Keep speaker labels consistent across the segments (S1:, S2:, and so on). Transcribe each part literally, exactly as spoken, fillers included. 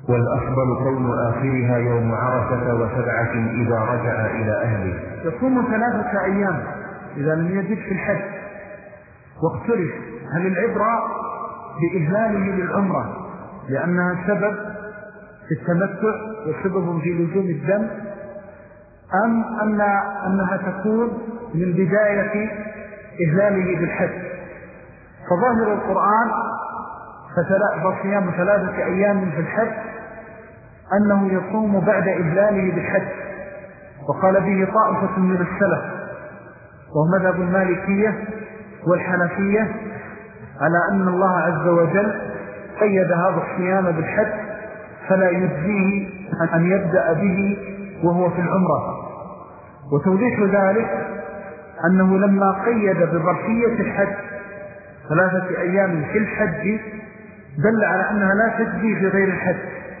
S1: والأفضل كون آخرها يوم عرفة وسبعة إذا رجع إلى أهله.
S2: يصوم ثلاثة أيام إذا لم يجد في الحج. واختلف هل العبرة بإهلاله للعمرة لأنها سبب في التمتع وسبب في لزوم الدم، أم أن أنها تكون من بداية إهلاله بالحج؟ فظاهر القرآن فصيام ثلاثة أيام في الحج أنه يصوم بعد إهلاله بالحج، وقال به طائفة من السلف وهو مذهب المالكية والحنفية على أن الله عز وجل قيد هذا الصيام بالحج فلا يجزيه أن يبدأ به وهو في العمرة. وتوضيح ذلك أنه لما قيد بظرفية الحج ثلاثة أيام في الحج دل على أنها لا تجزي في غير الحج،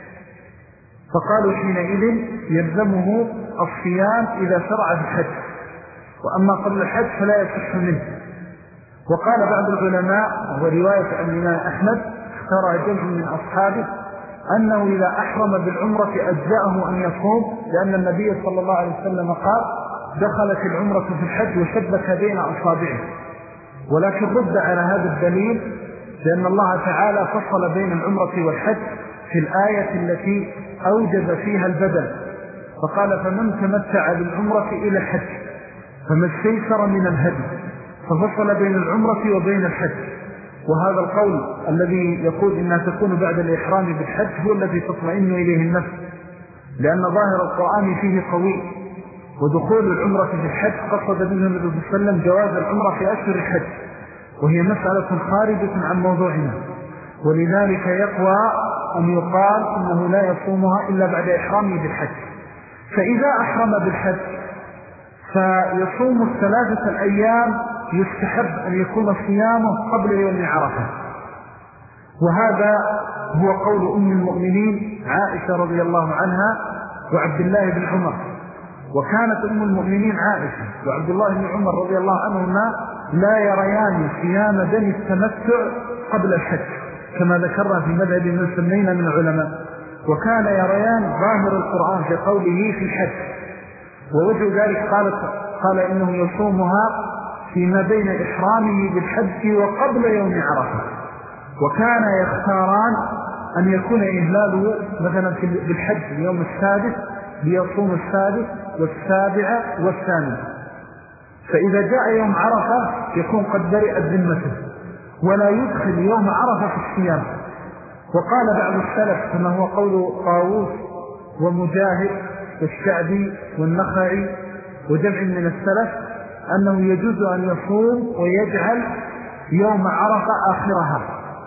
S2: فقالوا حينئذ يلزمه الصيام إذا شرع في الحج، وأما قبل الحج فلا يصح منه. وقال بعض العلماء ورواية الإمام أحمد اختار جمع من أصحابه أنه إذا أحرم بالعمرة أجزأه أن يصوم، لأن النبي صلى الله عليه وسلم قال دخلت العمرة في الحج وشبك بين أصابعه. ولكن رد على هذا الدليل لأن الله تعالى فصل بين العمرة والحج في الآية التي أوجب فيها البدل، فقال فمن تمتع بالعمرة إلى الحج فما استيسر من الهدي، ففصل بين العمرة وبين الحج. وهذا القول الذي يقول إنها تكون بعد الإحرام بالحج هو الذي تطمئن إليه النفس، لأن ظاهر القرآن فيه قوي. ودخول العمرة في الحج قصد به النبي صلى الله عليه وسلم جواز العمرة في أشهر الحج، وهي مسألة خارجة عن موضوعنا، ولذلك يقوى أن يقال إنه لا يصومها إلا بعد إحرامه بالحج. فإذا أحرم بالحج فيصوم الثلاثة الأيام يستحب أن يكون صيامه قبل يوم عرفة. وهذا هو قول أم المؤمنين عائشة رضي الله عنها وعبد الله بن عمر. وكانت أم المؤمنين عائشة وعبد الله بن عمر رضي الله عنهما لا يريان صيام دم التمتع قبل الحج كما ذكرنا في مذهب من سمينا من العلماء، وكان يريان ظاهر القرآن في قوله في الحج. ووجه ذلك قالت قال إنه يصومها فيما بين إحرامه بالحج وقبل يوم عرفة. وكان يختاران أن يكون إهلاله مثلا بالحج اليوم السادس ليصوم السادس والسابع والثامن، فإذا جاء يوم عرفة يكون قد برئت ذمته ولا يدخل يوم عرفة في الصيام. وقال بعض السلف كما هو قول طاووس ومجاهد والشعبي والنخعي وجمع من السلف أنه يجوز أن يصوم ويجعل يوم عرفة آخرها،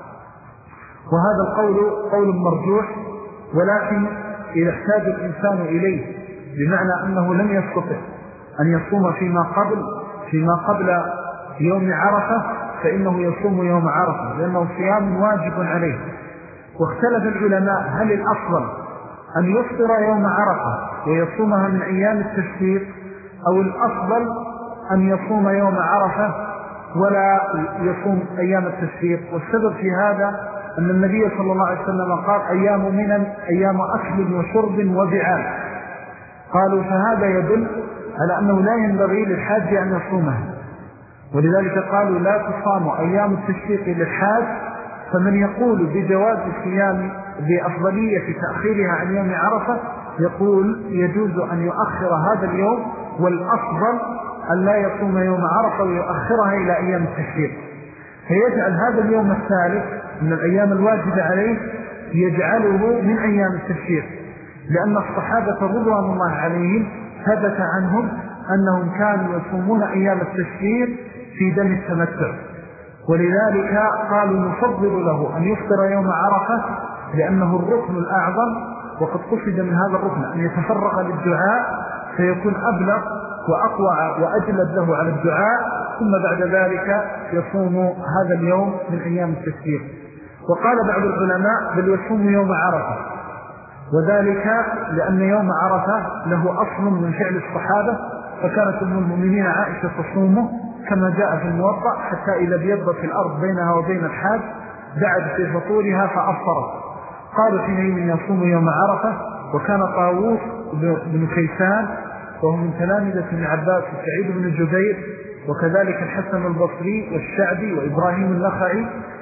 S2: وهذا القول قول مرجوح. ولكن إذا احتاج الإنسان إليه بمعنى أنه لم يستطع أن يصوم فيما قبل فيما قبل يوم عرفة فإنه يصوم يوم عرفة لأنه صيام واجب عليه. واختلف العلماء هل الأفضل أن يفطر يوم عرفة ويصومها من أيام التشريق، أو الأفضل أن يصوم يوم عرفة ولا يصوم أيام التشريق. والسبب في هذا أن النبي صلى الله عليه وسلم قال أيام منن أيام أكل وشرب وبعال، قالوا فهذا يدل على أنه لا ينبغي للحاج أن يصومها، ولذلك قالوا لا تصام أيام التشريق للحاج. فمن يقول بجواز الصيام بأفضلية تأخيرها عن يوم عرفة يقول يجوز أن يؤخر هذا اليوم، والأفضل أن لا يصوم يوم عرفة ويؤخرها إلى أيام التشريق، فيجعل هذا اليوم الثالث من الأيام الواجبة عليه يجعله من أيام التشريق، لأن الصحابة رضوان الله عليهم ثبت عنهم أنهم كانوا يصومون أيام التشريق في دم التمتع، ولذلك قالوا نفضل له أن يفطر يوم عرفة لأنه الركن الأعظم، وقد قصد من هذا الركن أن يتفرغ للدعاء فيكون أبلغ وأقوى وأجلد له على الدعاء، ثم بعد ذلك يصوم هذا اليوم من أيام التشريق. وقال بعض العلماء بل يصوم يوم عرفة، وذلك لأن يوم عرفة له أصل من فعل الصحابة، فكانت أم المؤمنين عائشة تصومه كما جاء في الموضع حتى إذا بيضت في الأرض بينها وبين الحاج دعت في فطورها فأفطرت. قالوا حينئذ يصوم يوم عرفة. وكان طاووس بن كيسان وهو من تلامذة ابن عباس وسعيد بن جبير وكذلك الحسن البصري والشعبي وإبراهيم النخعي،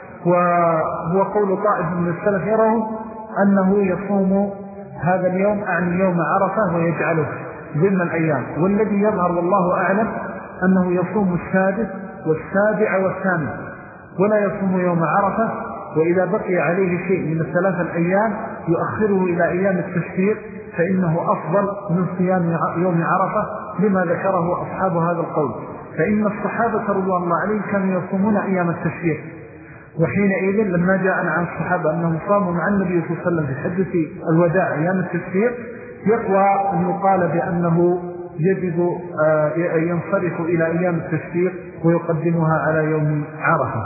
S2: وهو قول طائف من السلف يرون أنه يصوم هذا اليوم أعني يوم عرفة ويجعله ضمن الأيام. والذي يظهر والله أعلم أنه يصوم السادس والسابع والثامن ولا يصوم يوم عرفة، وإذا بقي عليه شيء من الثلاث الأيام يؤخره إلى أيام التشريق فإنه أفضل من صيام يوم عرفة لما ذكره أصحاب هذا القول. فإن الصحابة رضوان الله عليهم كانوا يصومون أيام التشريق، وحينئذ لما جاء عن الصحابة أنهم صاموا مع النبي صلى الله عليه وسلم في حدث الوداع أيام التشريق يقوى أن يقال بأنه يجب ينصرف إلى أيام التشريق ويقدمها على يوم عرفة.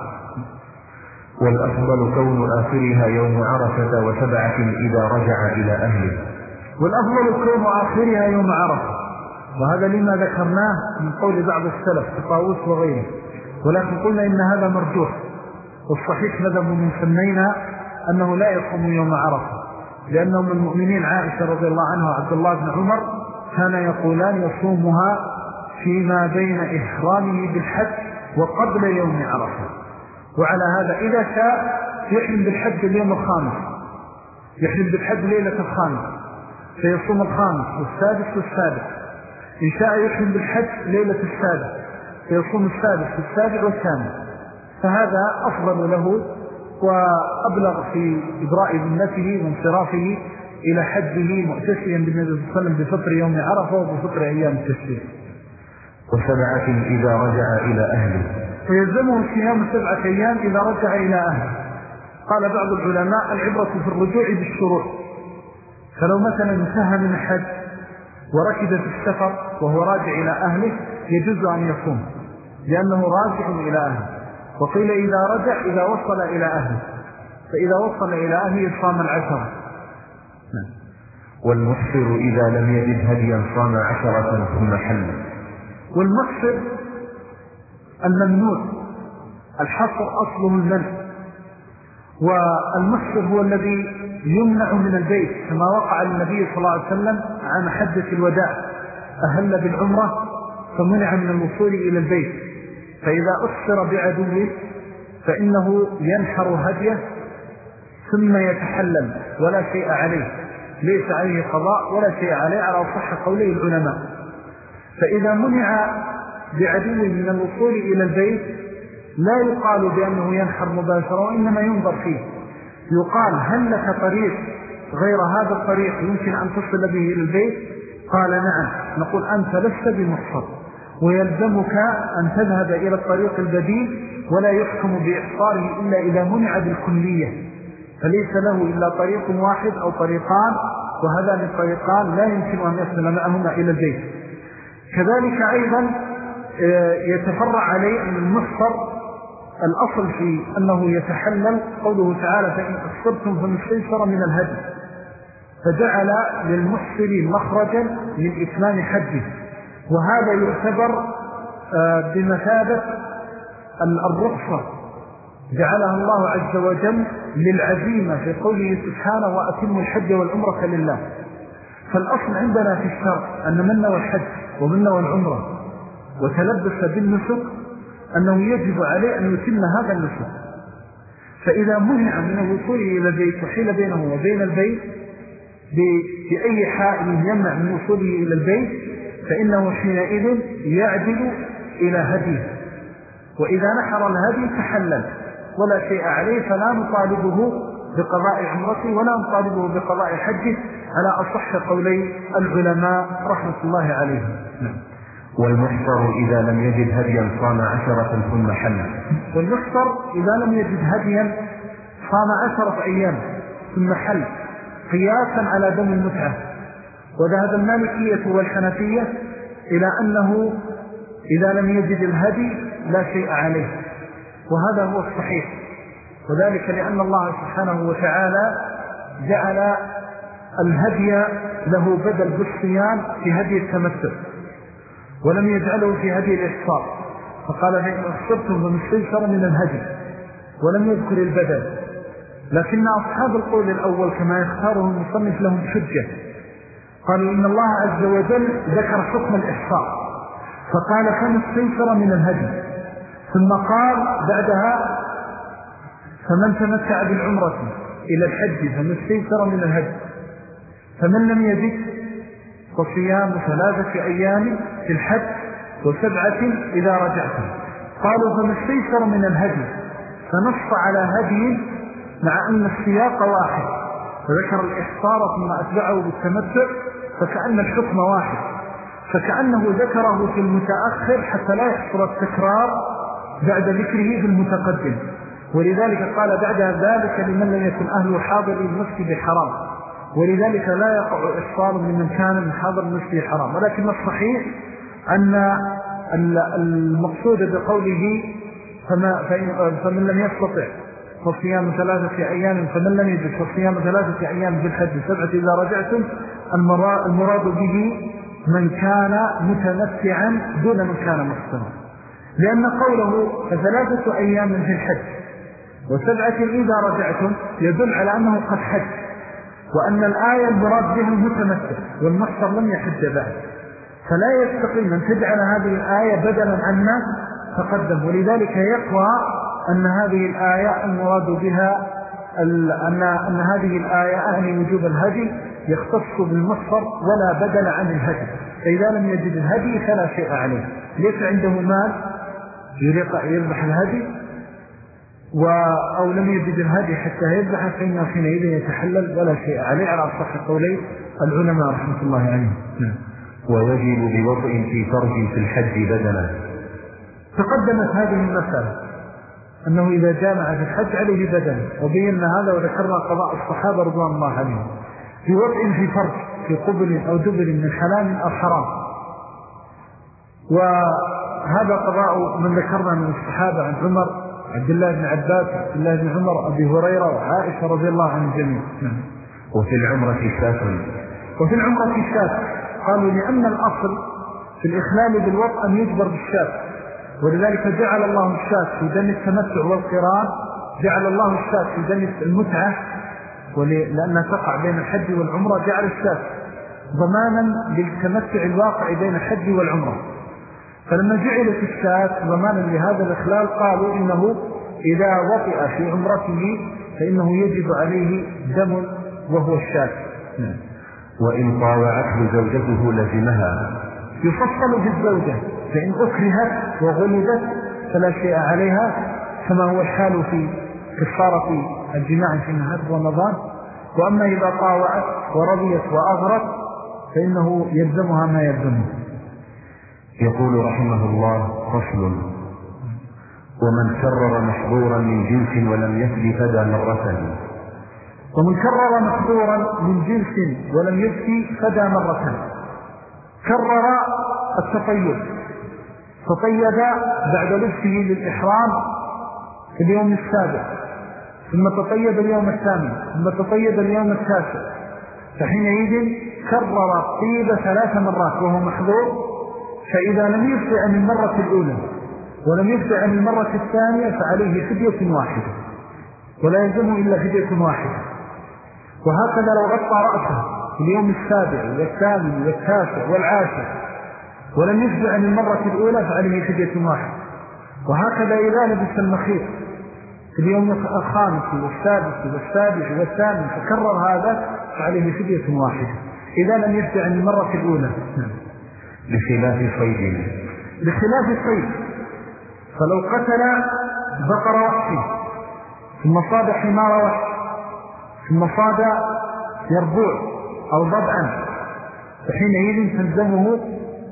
S1: والأفضل كون آخرها يوم عرفة وسبعة إذا رجع إلى أهله.
S2: والأفضل كون آخرها يوم عرفة، وهذا لما ذكرناه من قول بعض السلف كطاووس وغيره، ولكن قلنا إن هذا مرجوح، والصحيح مذهب من سمينا أنه لا يصوم يوم عرفة، لأنه من المؤمنين عائشة رضي الله عنها وعبد الله بن عمر كان يقولان يصومها فيما بين إحرامه بالحج وقبل يوم عرفة. وعلى هذا إذا شاء يحرم بالحج اليوم الخامس، يحرم بالحج ليلة الخامس فيصوم الخامس والسادس والسابع. إن شاء يحرم بالحج ليلة السادس فيصوم السادس والسابع والثامن، فهذا أفضل له وأبلغ في إبراء ذمته وانصرافه إلى حجه مؤتسيا بالنبي صلى الله عليه وسلم بفطر يوم عرفة وبفطر أيام التشريق.
S1: وسبعة إذا رجع إلى أهله،
S2: فيلزمه صيام سبعة أيام إذا رجع إلى أهله. قال بعض العلماء العبرة في الرجوع بالشروع، فلو مثلا انتهى من الحج وركد في السفر وهو راجع إلى أهله يجوز أن يصوم لأنه راجع إلى أهله. وقيل إذا رجع إذا وصل إلى أهله، فإذا وصل إلى أهله صام العشرة.
S1: والمحصر إذا لم يجد هديا صام عشرة ثم حل.
S2: والمحصر الممنوع، الحصر أصله المنع، والمحصر هو الذي يمنع من البيت كما وقع النبي صلى الله عليه وسلم عن حجة الوداع، أهل بالعمرة فمنع من الوصول إلى البيت، فإذا أحصر بعدوه فإنه ينحر هديه ثم يتحلل ولا شيء عليه، ليس عليه قضاء ولا شيء عليه على صح قولي العلماء. فإذا منع بعدو من الوصول إلى البيت لا يقال بأنه ينحر مباشرة، وإنما ينظر فيه، يقال هل لك طريق غير هذا الطريق يمكن أن تصل به إلى البيت؟ قال نعم، نقول أنت لست بمحصر ويلزمك أن تذهب إلى الطريق البديل، ولا يحكم بإحصاره إلا إذا منع بالكلية، فليس له إلا طريق واحد أو طريقان، وهذان الطريقان لا يمكن أن يصل معهما إلى البيت. كذلك أيضا يتفرع عليه أن المحصر الأصل في أنه يتحلل قوله تعالى فإن أصبتم فمستيسر من الهدي، فجعل للمحصر مخرجا من إتمام حجه، وهذا يعتبر بمثابة الرخصة جعلها الله عز وجل للعزيمة في قوله سبحانه وأتم الحج والعمرة لله. فالأصل عندنا في الشرع أن من نوى الحج ومن نوى العمرة وتلبس بالنسك أنه يجب عليه أن يتم هذا النسك، فإذا منع من الوصول إلى البيت وحيل بينه وبين البيت بأي حائل يمنع من وصوله إلى البيت فإنه حينئذ يعدل إلى هديه، وإذا نحر الهدي تحلل ولا شيء عليه، فلا نطالبه بقضاء عمرته ولا نطالبه بقضاء حجه على أصح قولي العلماء رحمة الله عليهم.
S1: والمحصر إذا لم يجد هديا صام عشرة ثم حل.
S2: والمحصر إذا لم يجد هديا صام عشرة أيام ثم حل قياسا على دم المتعة. وذهب المالكية والحنفية إلى أنه إذا لم يجد الهدي لا شيء عليه، وهذا هو الصحيح، وذلك لأن الله سبحانه وتعالى جعل الهدي له بدل بالصيام في هدي التمتع، ولم يجعله في هدي الإحصار، فقال فإن أصبتم فمستيسر من الهدي، ولم يذكر البدل. لكن أصحاب القول الأول كما يختاره المصنف لهم حجة. قالوا إن الله عز وجل ذكر حكم الإحصار فقال فمن استيسر من الهدي، ثم قال بعدها فمن تمتع بالعمرة إلى الحج فمن استيسر من الهدي، فمن لم يجد فصيام ثلاثة أيام في الحج وسبعة إذا رجعتم. قالوا فمن استيسر من الهدي فنص على هدي مع أن السياق واحد، فذكر الإحصار ثم أتبعه بالتمتع فكأن الحكم واحد، فكأنه ذكره في المتأخر حتى لا يحصل التكرار بعد ذكره في المتقدم. ولذلك قال بعد ذلك لمن لم يكن أهله حاضر المسجد الحرام، ولذلك لا يقع إحصار من كان من حاضر المسجد الحرام. ولكن الصحيح أن المقصود بقوله فمن لم يستطع فصيام ثلاثة أيام فمن لم يجد فصيام ثلاثة أيام في الحج سبعة إذا رجعتم، المراد به من كان متمتعا دون من كان محصنا، لأن قوله فثلاثة أيام في الحج وسبعة إذا رجعتم يدل على أنه قد حج، وأن الآية المراد بها المتمتع والمحصر لم يحج بعد، فلا يستقيم أن تجعل هذه الآية بدلا عما تقدم. ولذلك يقوى أن هذه الآية المراد بها أن, أن هذه الآية أعني وجوب الهدي يختص بالمحصر ولا بدل عن الهدي، فإذا لم يجد الهدي فلا شيء عليه، ليس عنده مال يذبح الهدي أو لم يجد الهدي حتى يذبح فإنه حينئذ يتحلل ولا شيء عليه على أصح قولي العلماء رحمة الله عليهم.
S1: ويجب بوضع في فرج في الحج بدلا.
S2: تقدمت هذه المسألة أنه إذا جامع في الحج عليه بدلا، وبينا هذا وذكرنا قضاء الصحابة رضوان الله عليهم في وضع في فرج في قبل أو دبر من حلال أو حرام، وهذا قضاء من ذكرنا من الصحابة عن عمر عبد الله بن عباس عبد الله بن عمر أبي هريرة وعائشة رضي الله عن الجميع.
S1: وفي العمرة الشاة
S2: وفي العمرة الشاة قالوا لأن الأصل في الإخلال بالوضع أن يجبر بالشاة، ولذلك جعل الله الشاة في دم التمتع والقران، جعل الله الشاة في دم المتعة لأنها تقع بين الحج والعمرة، جعل الشاة ضمانا للتمتع الواقع بين الحج والعمرة. فلما جعلت الشاة ضمانا لهذا الإخلال قالوا إنه إذا وطئ في عمرته فإنه يجب عليه دم وهو الشاة.
S1: وإن طاوعته زوجته لزمها.
S2: يفصل في الزوجة فإن أكرهت وغلدت فلا شيء عليها كما هو الحال في كفارة الجماع في نهار رمضان. وأما إذا طاوعت ورضيت وأغرت فإنه يلزمها ما يلزمه.
S1: يقول رحمه الله: فصل: ومن كرر محظورا من جنس ولم يفد فدى مرة.
S2: ومن كرر محظورا من جنس ولم يفد فدى مرة. كرر التطيب، تطيب بعد لبسه للإحرام في اليوم السابع، ثم تطيب اليوم الثامن، ثم تطيب اليوم التاسع، فحينئذ كرر الطيب ثلاث مرات وهو محظور. فإذا لم يفدع من المرة الأولى ولم يفدع من المرة الثانية فعليه فدية واحدة ولا يلزمه إلا فدية واحدة. وهكذا لو غطى رأسه في اليوم السابع والثامن والتاسع والعاشر ولم يفدع من المرة الأولى فعليه فدية واحدة. وهكذا إذا لبس المخيط في اليوم الخامس والسادس والسابع والثامن فكرر هذا فعليه فدية واحدة إذا لم يفدع من المرة الأولى.
S1: بخلاف صيد
S2: بخلاف صيد فلو قتل بقر وحشي ثم صاد حمار وحش ثم صاد يربوع أو ضبعا فحينئذ تلزمه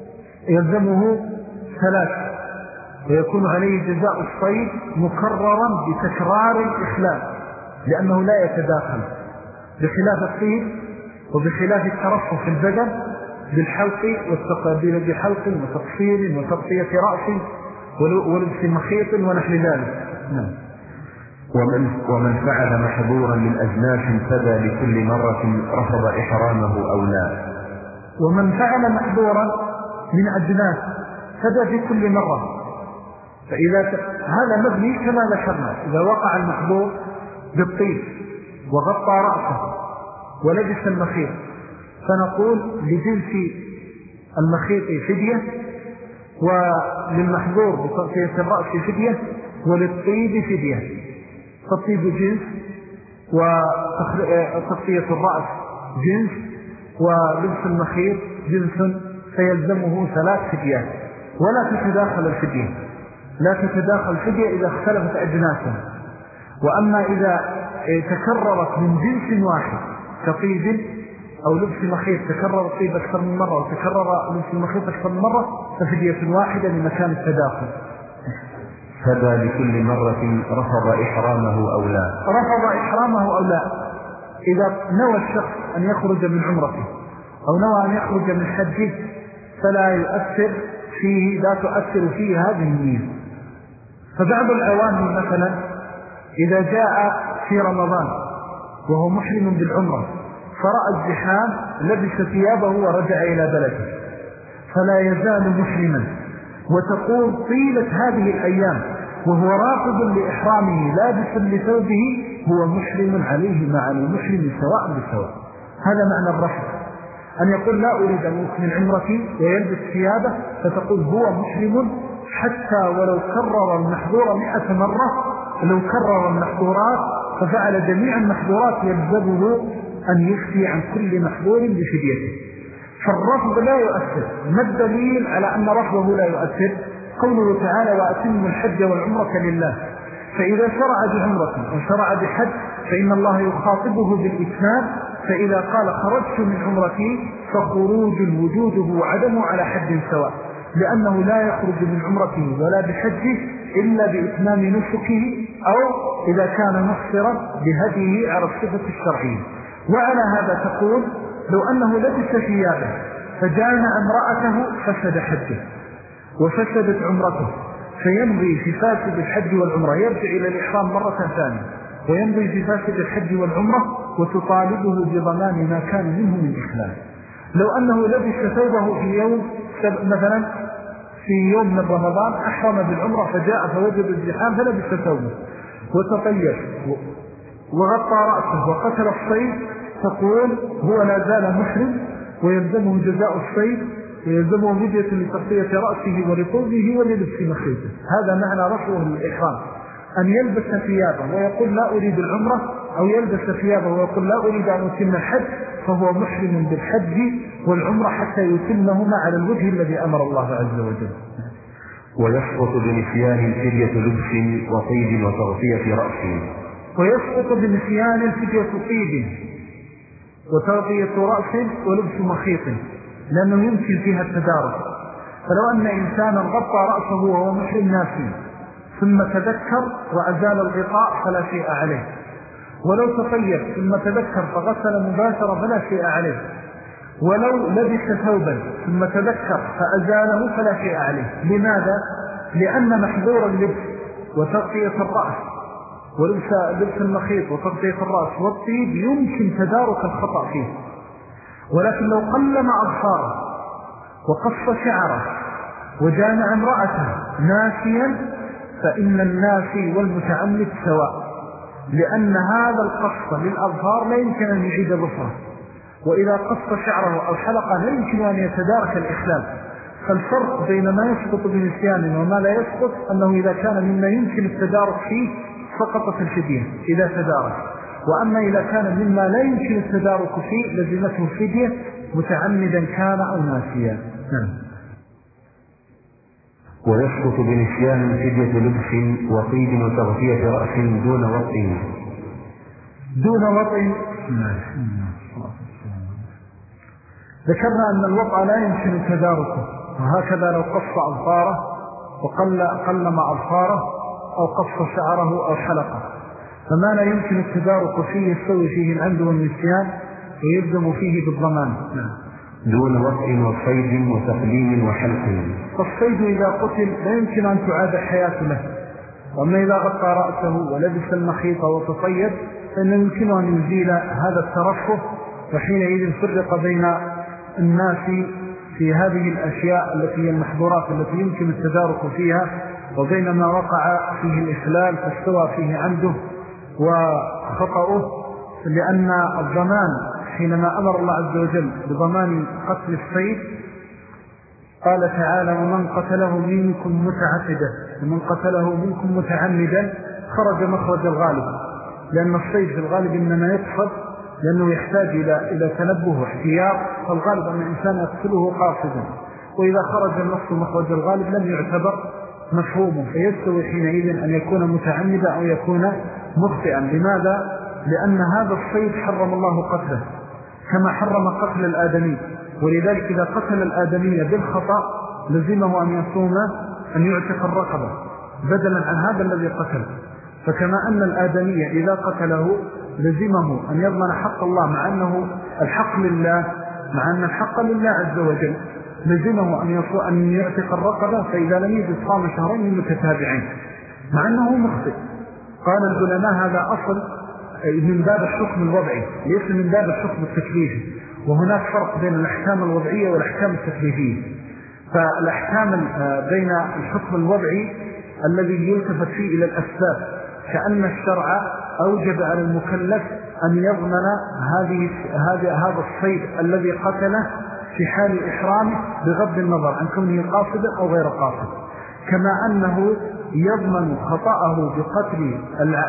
S2: يلزمه ثلاث، ويكون عليه جزاء الصيد مكررا بتكرار الإخلال لأنه لا يتداخل، بخلاف الصيد وبخلاف الترفه في البدن بالحلق والتقابيل بحلق وتقصير وتغطية رأس ولبس مخيط ونحو ذلك. نعم.
S1: ومن, ومن فعل محظورا من أجناس فدى لكل مرة رفض إحرامه أو لا.
S2: ومن فعل محظورا من أجناس فدى في كل مرة، فإذا ت... هذا مبني كما ذكرنا إذا وقع المحظور بالطيب وغطى رأسه ولبس المخيط، فنقول لجنس المخيط فدية، وللمحظور بتغطية الرأس فدية، وللطيب فدية. فالطيب جنس، وتغطية الرأس جنس، ولبس المخيط جنس، فيلزمه ثلاث فديات. ولا تتداخل الفدية، لا تتداخل الفدية إذا اختلفت أجناسها. وأما إذا تكررت من جنس واحد كطيب أو لبس مخيط، تكرر الطيب أكثر من مرة وتكرر لبس المخيط أكثر من مرة، ففدية واحدة لمكان التداخل.
S1: فدى لكل مرة رفض إحرامه أو لا؟
S2: رفض إحرامه أو لا. إذا نوى الشخص أن يخرج من عمرته أو نوى أن يخرج من حجه فلا يؤثر فيه، لا تؤثر فيه هذه النية. فبعض العوام مثلا إذا جاء في رمضان وهو محرم بالعمرة فرأى الزحام لبس ثيابه ورجع إلى بلده، فلا يزال محرما، وتقول طيلة هذه الأيام وهو راقب لإحرامه لابسا لثوبه هو محرم عليه مع المحرم سواء بسواء. هذا معنى الرفض، أن يقول لا أريد أن أكمل عمرتي ويلبس ثيابه، فتقول هو محرم حتى ولو كرر المحظور مئة مرة، لو كرر المحظورات ففعل جميع المحظورات يلزمه أن يفتي عن كل محظور بفديته. فالرفض لا يؤثر. ما الدليل على أن رفضه لا يؤثر؟ قوله تعالى وأتم الحج والعمرة لله. فإذا شرع بعمرة أو شرع بحج فإن الله يخاطبه بالإتمام، فإذا قال خرجت من عمرتي فخروج وجوده وعدمه على حد سواء، لأنه لا يخرج من عمرته ولا بحجه إلا بإتمام نسكه أو إذا كان مصرا بهديه على الصفة الشرعية. وعلى هذا تقول لو أنه لبس ثيابه فجامع امرأته فسد حجه وفسدت عمرته، فيمضي في فاسد الحج والعمرة، يرجع إلى الإحرام مرة ثانية ويمضي في فاسد الحج والعمرة وتطالبه بضمان ما كان منه من إخلال. لو أنه لبس ثوبه في يوم مثلا في يوم من رمضان أحرم بالعمرة فجاء فوجد الزحام فلبس ثوبه وتطيب وغطى رأسه وقتل الصيد، تقول هو لا زال محرم ويلزمه جزاء الصيد ويلزمه فدية لتغطية رأسه ولطوبه وللبس مخيطه. هذا معنى رفضه للإحرام، أن يلبس ثيابه ويقول لا أريد العمرة، أو يلبس ثيابه ويقول لا أريد أن أتم الحج، فهو محرم بالحج والعمرة حتى يتمهما على الوجه الذي أمر الله عز وجل.
S1: ويسقط بنسيان الفدية لبس وطيب وتغطية رأسه.
S2: ويسقط بنسيان الفدية طيب وتغطية رأس ولبس مخيط، لأنه يمكن فيها التدارك. فلو أن إنسانا غطى رأسه وهو محرم ناسي ثم تذكر وأزال الغطاء فلا شيء عليه، ولو تطيب ثم تذكر فغسل مباشرة فلا شيء عليه، ولو لبس ثوبا ثم تذكر فأزاله فلا شيء عليه. لماذا؟ لأن محظور اللبس وتغطية الرأس ولبس المخيط وتغطية الرأس والطيب يمكن تدارك الخطأ فيه، ولكن لو قلم أظفاره وقص شعره وجامع امرأته ناسيا فإن الناسي والمتعمد سواء، لأن هذا القص للأظفار لا يمكن أن يعيد ظفره، وإذا قص شعره أو حلقه لا يمكن أن يتدارك الإخلال. فالفرق بين ما يسقط بنسيان وما لا يسقط أنه إذا كان مما يمكن التدارك فيه سقطت الفدية إذا تدارك، وأما إذا كان مما لا يمكن التدارك فيه لزمته الفدية متعمدا كان أو ناسيا.
S1: ويسقط بنسيان فدية لبس وطيب وتغطية رأس دون وطء.
S2: دون وطء ذكرنا أن الوطء لا يمكن تداركه، وهكذا لو قص أظفاره وقل قلم أظفاره أو قص شعره أو حلقه، فما لا يمكن التدارك فيه يستوي فيه العمد والنسيان ويلزم فيه بالضمان.
S1: دون وطء وصيد وتقليم وحلق.
S2: فالصيد إذا قتل لا يمكن أن تعاد الحياة له، وأما إذا غطى رأسه ولبس المخيط وتطيب فإنه يمكن أن يزيل هذا الترفه، وحينئذ فرق بين الناس في هذه الأشياء التي هي المحظورات التي يمكن التدارك فيها وبين ما وقع فيه الإخلال فاستوى فيه عمده وخطأه، لأن الضمان حينما أمر الله عز وجل بضمان قتل الصيد قال تعالى ومن قتله منكم متعمدا ومن قتله منكم متعمدا خرج مخرج الغالب، لأن الصيد في الغالب إنما يقصد لأنه يحتاج إلى إلى تنبه واحتياط، فالغالب أن الإنسان يقتله قاصدا، وإذا خرج النص مخرج الغالب لم يعتبر مفهومه، فيستوي حينئذ أن يكون متعمدا أو يكون مخطئا. لماذا؟ لأن هذا الصيد حرم الله قتله كما حرم قتل الآدمي، ولذلك إذا قتل الآدمي بالخطأ لزمه أن يصوم أن يعتق الرقبة بدلا عن هذا الذي قتل. فكما أن الآدمي إذا قتله لزمه أن يضمن حق الله، مع أنه الحق لله، مع أن الحق لله عز وجل، لزمه أن يصوم أن يعتق الرقبة، فإذا لم يجد صام شهرين متتابعين مع أنه مخطئ. قال العلماء هذا أصل من باب الحكم الوضعي ليس من باب الحكم التكليفي، وهناك فرق بين الأحكام الوضعية والأحكام التكليفية. فالأحكام بين الحكم الوضعي الذي يلتفت فيه إلى الأسباب، كأن الشرع أوجب على المكلف أن يضمن هذه هذا هذا الصيد الذي قتله في حال إحرامه بغض النظر عن كونه قاصدا أو غير قاصد، كما أنه يضمن خطأه بقتل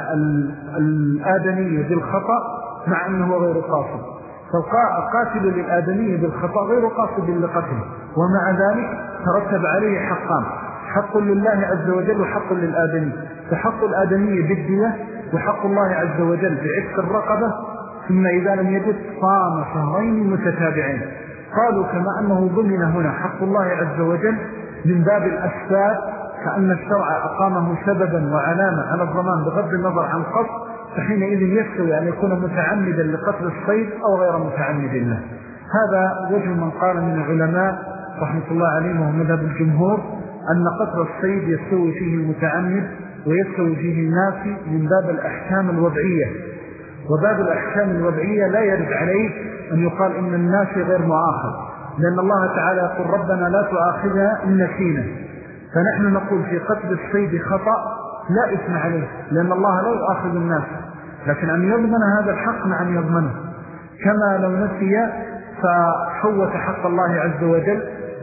S2: الآدمي بالخطأ مع أنه غير قاصد. فالقاتل للآدمي بالخطأ غير قاصد لقتله، ومع ذلك ترتب عليه حقان، حق لله عز وجل وحق للآدمي، فحق الآدمي بالدية وحق الله عز وجل بعتق الرقبة، ثم إذا لم يجد صام شهرين متتابعين. قالوا كما أنه ضمن هنا حق الله عز وجل من باب الأسباب، كأن الشرع أقامه سببا وعلامة على الضمان بغض النظر عن قصد، فحينئذ يستوي أن يكون متعمدا لقتل الصيد أو غير متعمد له. هذا وجه من قال من العلماء رحمة الله عليهم وهو مذهب الجمهور أن قتل الصيد يستوي فيه المتعمد ويستوي فيه النافي من باب الأحكام الوضعية. وباب الأحكام الوضعية لا يرد عليه أن يقال إن النافي غير مؤاخذ، لأن الله تعالى يقول ربنا لا تؤاخذنا إن نسينا، فنحن نقول في قتل الصيد خطأ لا إثم عليه، لأن الله لا يؤاخذ الناس، لكن أن يضمن هذا الحق مع أن يضمنه، كما لو نسي فحوت حق الله عز وجل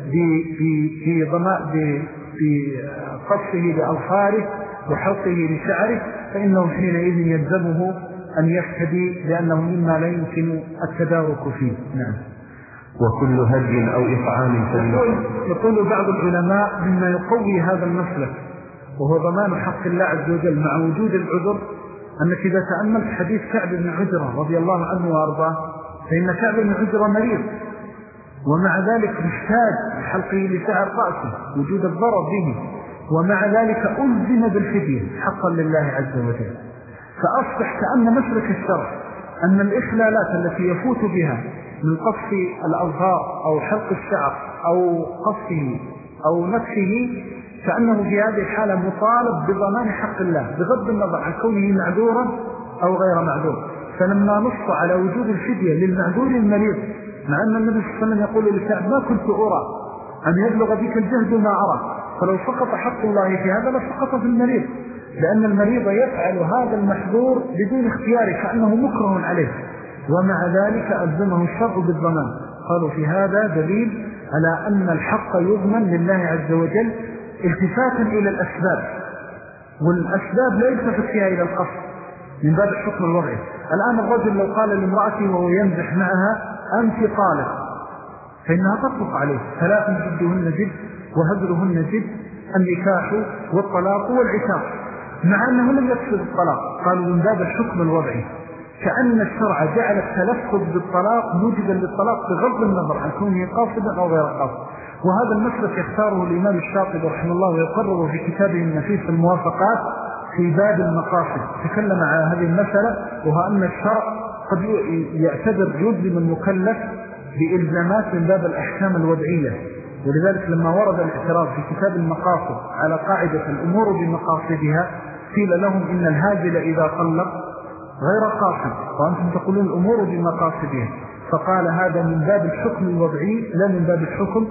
S2: بقصه لأظفاره وحلقه لشعره، فإنه حينئذ يلزمه أن يفتدي، لأنه مما لا يمكن التدارك فيه. نعم.
S1: وكل هدي أو إطعام
S2: يقول, يقول بعض العلماء مما يقوي هذا المسلك وهو ضمان حق الله عز وجل مع وجود العذر، أنك إذا تأملت حديث كعب بن عجرة رضي الله عنه وأرضاه، فإن كعب بن عجرة مريض ومع ذلك محتاج حلقه لشعر رأسه وجود الضرر به، ومع ذلك ألزم بالفدية حقا لله عز وجل. فأصبح كأن مسلك الشرع أن الإخلالات التي يفوت بها من قص الأظهار أو حلق الشعر أو قصه أو نفسه، كأنه في هذه الحالة مطالب بضمان حق الله بغض النظر عن كونه معذورا أو غير معذور. فلما نص على وجود الفدية للمعذور المريض، مع أن النبي صلى الله عليه وسلم يقول للكعب ما كنت أرى أن يبلغ بك الجهد ما أرى، فلو سقط حق الله في هذا لسقط في المريض، لأن المريض يفعل هذا المحظور بدون اختياره كأنه مكره عليه، ومع ذلك ألزمه الشرع بالضمان. قالوا في هذا دليل على أن الحق يضمن لله عز وجل التفاتا إلى الأسباب، والأسباب لا يلتفت فيها إلى القصد من باب الحكم الوضعي. الآن الرجل لو قال لامرأته وهو يمزح معها أنت طالق، فإنها تطلق عليه ثلاث جدهن جد وهجرهن جد، النكاح والطلاق والعتاق، مع أنه لم يقصد الطلاق. قالوا من باب الحكم الوضعي، كأن الشرع جعل التلفظ بالطلاق موجبا للطلاق بغض النظر عن كونه قاصدا أو غير قاصد. وهذا المسلك يختاره الإمام الشاطبي رحمه الله ويقرره في كتابه النفيس الموافقات في باب المقاصد، تكلم على هذه المسألة، وهو أن الشرع قد يعتبر يلزم المكلف بإلزامات من باب الأحكام الوضعية. ولذلك لما ورد الاعتراض في كتاب المقاصد على قاعدة الأمور بمقاصدها، قيل لهم إن الهاجل إذا طلق غير قاصد وأنتم تقولون الأمور بمقاصدها، فقال هذا من باب الحكم الوضعي لا من باب الحكم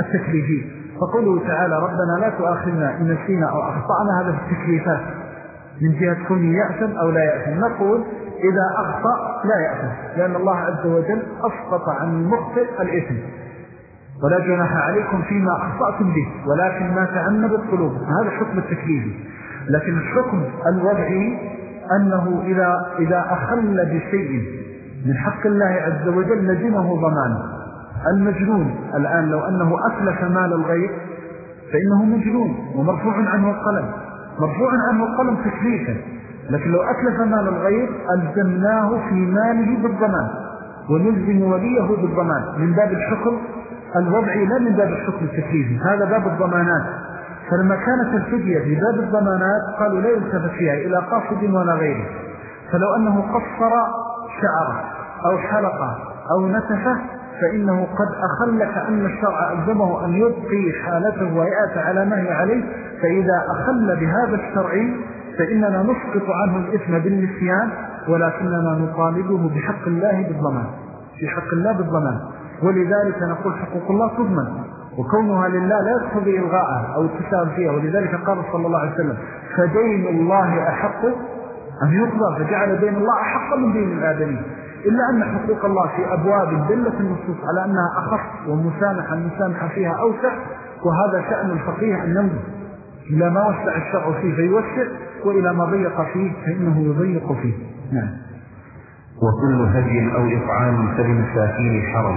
S2: التكليفي. فقوله تعالى ربنا لا تؤاخذنا إن نسينا أو أخطأنا، هذا في التكليفات، من جهة كونه يأثم أو لا يأثم. نقول إذا أخطأ لا يأثم، لأن الله عز وجل أسقط عن المخطئ الإثم، ولا جناح عليكم فيما أخطأتم به ولكن ما تعمدت قلوبكم. هذا الحكم التكليفي. لكن الحكم الوضعي أنه إذا, إذا أخل بشيء من حق الله عز وجل لزمه ضمانه. المجنون الآن لو أنه أتلف مال الغير فإنه مجنون ومرفوع عنه القلم، مرفوع عنه القلم تكليفا. لكن لو أتلف مال الغير ألزمناه في ماله بالضمان ونلزم وليه بالضمان من باب الحكم الوضعي لا من باب الحكم التكليفي. هذا باب الضمانات. فلما كانت الفدية في باب الضمانات قالوا لا يلتفت فيها إلى قاصد ولا غيره. فلو أنه قصر شعره أو حلقه أو نتفه فإنه قد أخل كأن الشرع ألزمه أن يبقي حالته ويأتي على ما هي عليه. فإذا أخل بهذا الشرع فإننا نسقط عنه الإثم بالنسيان، ولكننا نطالبه بحق الله بالضمان، في حق الله بالضمان. ولذلك نقول حقوق الله تضمن، وكونها لله لا يقتضي إلغاءها أو التساهل فيها. ولذلك قال صلى الله عليه وسلم فدين الله أحق أن يقضى، فجعل دين الله أحق من دين الآدمين. إلا أن حقوق الله في أبواب دلت النصوص على أنها أخف ومسامحة المسامحة فيها أوسع، وهذا شأن الفقيه أن ينظر إلى ما وسع الشرع فيه فيوسع، وإلى ما ضيق فيه فإنه يضيق فيه. نعم.
S1: وكل هدي أو إطعام فلمساكين حرم.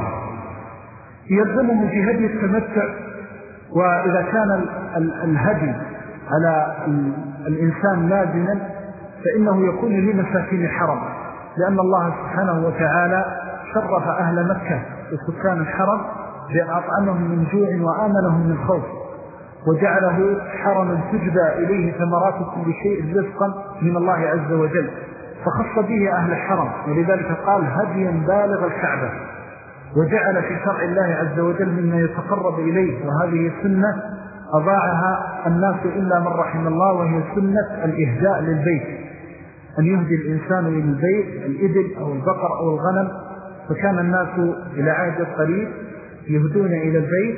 S2: يلزمه في هدي التمتع. وإذا كان الهدي على الإنسان لازما فإنه يكون لمساكين حرم، لأن الله سبحانه وتعالى شرف أهل مكة وسكان الحرم بأن أطعمهم من جوع وآمنهم من خوف، وجعله حرما تجبى إليه ثمرات كل شيء رزقا من الله عز وجل، فخص به أهل الحرم. ولذلك قال هديا بالغ الكعبة، وجعل في شرع الله عز وجل مما يتقرب إليه. وهذه سنة أضاعها الناس إلا من رحم الله، وهي سنة الإهداء للبيت، أن يهدي الإنسان إلى البيت الإبل أو البقر أو الغنم. فكان الناس إلى عهد القريب يهدون إلى البيت،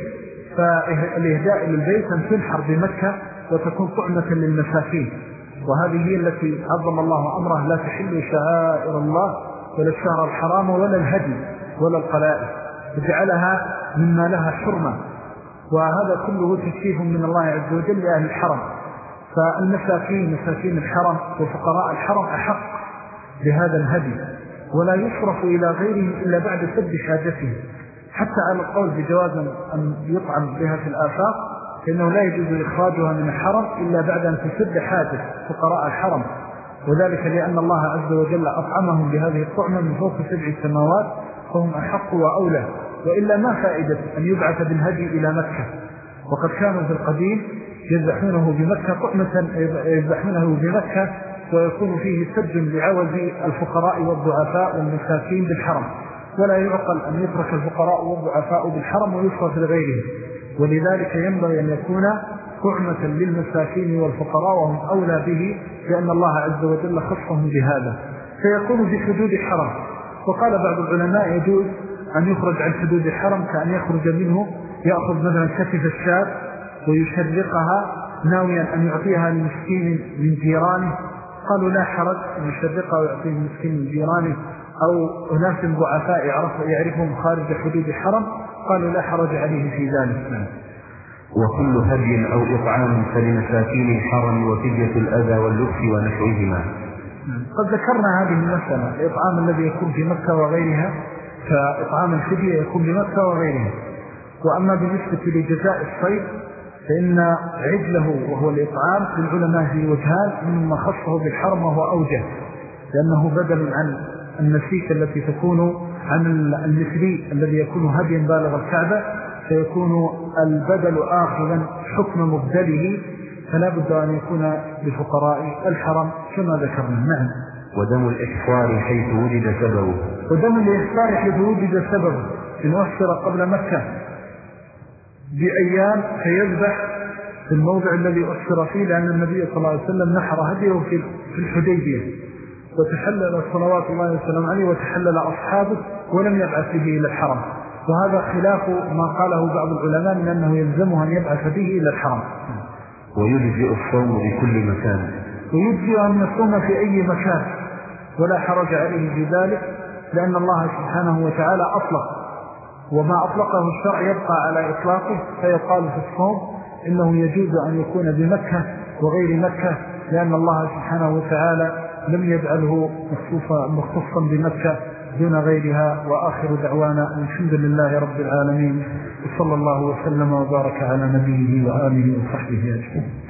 S2: فالإهداء إلى البيت أن تنحر بمكة وتكون طعمة للمساكين. وهذه هي التي عظم الله أمره لا تحل شعائر الله ولا الشهر الحرام ولا الهدي ولا القلائد، فجعلها مما لها حرمة. وهذا كله تشريف من الله عز وجل لأهل الحرم. فالمساكين مساكين الحرم وفقراء الحرم أحق بهذا الهدي، ولا يصرف إلى غيرهم إلا بعد سد حاجتهم. حتى على القول بجواز أن يطعم بها في الآفاق، فإنه لا يجوز إخراجها من الحرم إلا بعد أن تسد حاجة فقراء الحرم، وذلك لأن الله عز وجل أطعمهم بهذه الطعمة من فوق سبع سماوات، فهم أحق وأولى. وإلا ما فائدة أن يبعث بالهدي إلى مكة، وقد كانوا في القديم يذبحونه بمكة طعمة، يذبحونه بمكة ويكون فيه سد لعوز الفقراء والضعفاء والمساكين بالحرم، ولا يعقل أن يترك الفقراء والضعفاء بالحرم ويصرف لغيرهم. ولذلك ينبغي أن يكون طعمة للمساكين والفقراء، وهم أولى به لأن الله عز وجل خصهم بهذا، فيكون في حدود الحرم. وقال بعض العلماء يجوز أن يخرج عن حدود الحرم، كأن يخرج منه يأخذ مثلا كتف الشاب ويشرقها ناويا أن يعطيها لمسكين من جيرانه، قالوا لا حرج أن يشرقها ويعطيه مسكين من جيرانه، أو أناس ضعفاء يعرفهم خارج حدود الحرم، قالوا لا حرج عليه في ذلك.
S1: وكل هدي أو إطعام فلمساكين الحرم وفدية الأذى واللبس ونحوهما.
S2: قد ذكرنا هذه المسألة، الإطعام الذي يكون في مكة وغيرها، فإطعام الفدية يكون بمكة وغيرها. وأما بالنسبة لجزاء الصيد فإن عجله وهو الإطعام للعلماء في وجهان، مما خصه بالحرم وهو أوجه، لأنه بدل عن النسيك التي تكون عن المثلي الذي يكون هديا بالغ الكعبة، فيكون البدل آخذا حكم مبدله، فلا بد أن يكون بفقراء الحرم كما ذكرنا. نعم.
S1: ودم الإحصار حيث وجد سببه.
S2: ودم الإحصار حيث وجد سببه، إن أحصر قبل مكة بأيام فيذبح في الموضع الذي أحصر فيه، لأن النبي صلى الله عليه وسلم نحر هديه في الحديبية، وتحلل صلوات الله وسلم عليه وتحلل أصحابه ولم يبعث به إلى الحرم. وهذا خلاف ما قاله بعض العلماء من أنه يلزمه أن يبعث به إلى الحرم.
S1: ويجزئ الصوم بكل مكان.
S2: ويجزي أن يصوم في أي مكان ولا حرج عليه في ذلك، لأن الله سبحانه وتعالى أطلق، وما أطلقه الشرع يبقى على إطلاقه، فيقال في الصوم إنه يجوز أن يكون بمكة وغير مكة، لأن الله سبحانه وتعالى لم يجعله مخصوصا بمكة دون غيرها. وآخر دعوانا الحمد لله رب العالمين، وصلى الله وسلم وبارك على نبيه وآله وصحبه أجمعين.